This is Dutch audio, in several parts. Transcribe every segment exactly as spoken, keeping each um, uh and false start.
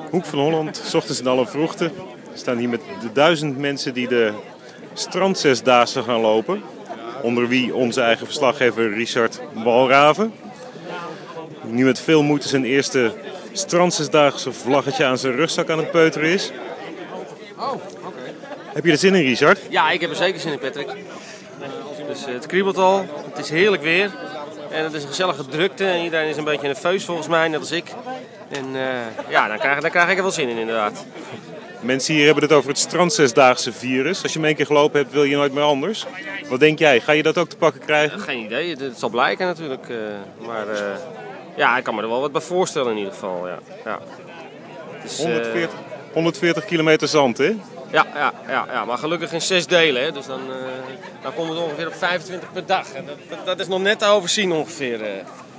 Hoek van Holland, 's ochtends in alle vroegte. We staan hier met de duizend mensen die de strandzesdaagse gaan lopen. Onder wie onze eigen verslaggever Richard Walraven. Die nu met veel moeite zijn eerste strandzesdaagse vlaggetje aan zijn rugzak aan het peuteren is. Oh, oké. Heb je er zin in, Richard? Ja, ik heb er zeker zin in, Patrick. Dus uh, het kriebelt al, het is heerlijk weer. En het is een gezellige drukte en iedereen is een beetje nerveus volgens mij, net als ik. En uh, ja, dan krijg, dan krijg ik er wel zin in inderdaad. Mensen hier hebben het over het strandzesdaagse virus. Als je hem één keer gelopen hebt, wil je nooit meer anders. Wat denk jij? Ga je dat ook te pakken krijgen? Geen idee, het, het zal blijken natuurlijk. Uh, maar uh, ja, ik kan me er wel wat bij voorstellen in ieder geval. Ja. Ja. Het is, uh, honderdveertig, honderdveertig kilometer zand, hè? Ja, ja, ja, ja, maar gelukkig in zes delen. Hè. Dus dan, uh, dan komt het ongeveer op vijfentwintig per dag. En dat, dat, dat is nog net te overzien ongeveer. Uh.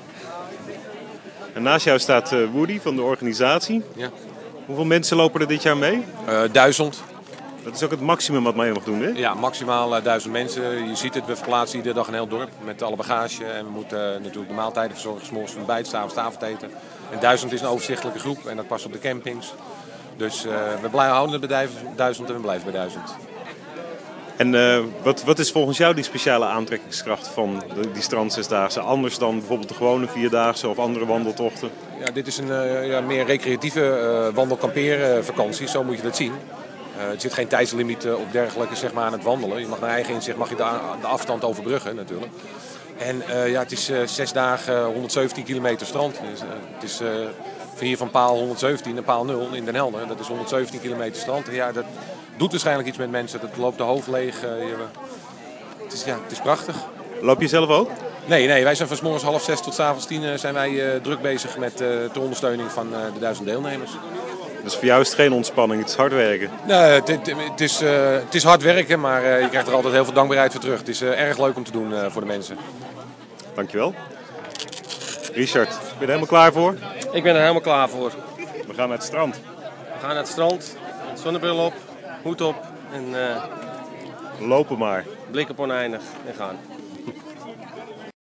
En naast jou staat uh, Woody van de organisatie. Ja. Hoeveel mensen lopen er dit jaar mee? Uh, duizend. Dat is ook het maximum wat mee mag doen, hè? Ja, maximaal uh, duizend mensen. Je ziet het, we verplaatsen iedere dag een heel dorp met alle bagage. En we moeten uh, natuurlijk de maaltijden verzorgen, 's morgens ontbijt, 's avonds avondeten. En duizend is een overzichtelijke groep en dat past op de campings. Dus uh, we blijven houden bij duizend en we blijven bij duizend. En uh, wat, wat is volgens jou die speciale aantrekkingskracht van de, die strandzesdaagse? Anders dan bijvoorbeeld de gewone vierdaagse of andere wandeltochten? Ja, dit is een uh, ja, meer recreatieve uh, wandelkampeervakantie, zo moet je dat zien. Uh, er zit geen tijdslimiet uh, op dergelijke zeg maar, aan het wandelen. Je mag naar eigen inzicht mag je de, de afstand overbruggen natuurlijk. En uh, ja, het is uh, zes dagen honderdzeventien kilometer strand. Dus, uh, het is uh, van hier van paal honderdzeventien naar paal nul in Den Helder. Dat is honderdzeventien kilometer strand. En ja, dat doet waarschijnlijk iets met mensen. Dat loopt de hoofd leeg. Uh, je, het, is, ja, het is prachtig. Loop je zelf ook? Nee, nee, wij zijn van 's morgens half zes tot 's avonds tien uh, zijn wij uh, druk bezig met uh, de ondersteuning van uh, de duizend deelnemers. Dus voor jou is het geen ontspanning, het is hard werken. Nee, het, het, het, is, uh, het is hard werken, maar uh, je krijgt er altijd heel veel dankbaarheid voor terug. Het is uh, erg leuk om te doen uh, voor de mensen. Dankjewel. Richard, ben je er helemaal klaar voor? Ik ben er helemaal klaar voor. We gaan naar het strand. We gaan naar het strand, zonnebril op, hoed op en uh, Lopen maar. blik op oneindig en gaan.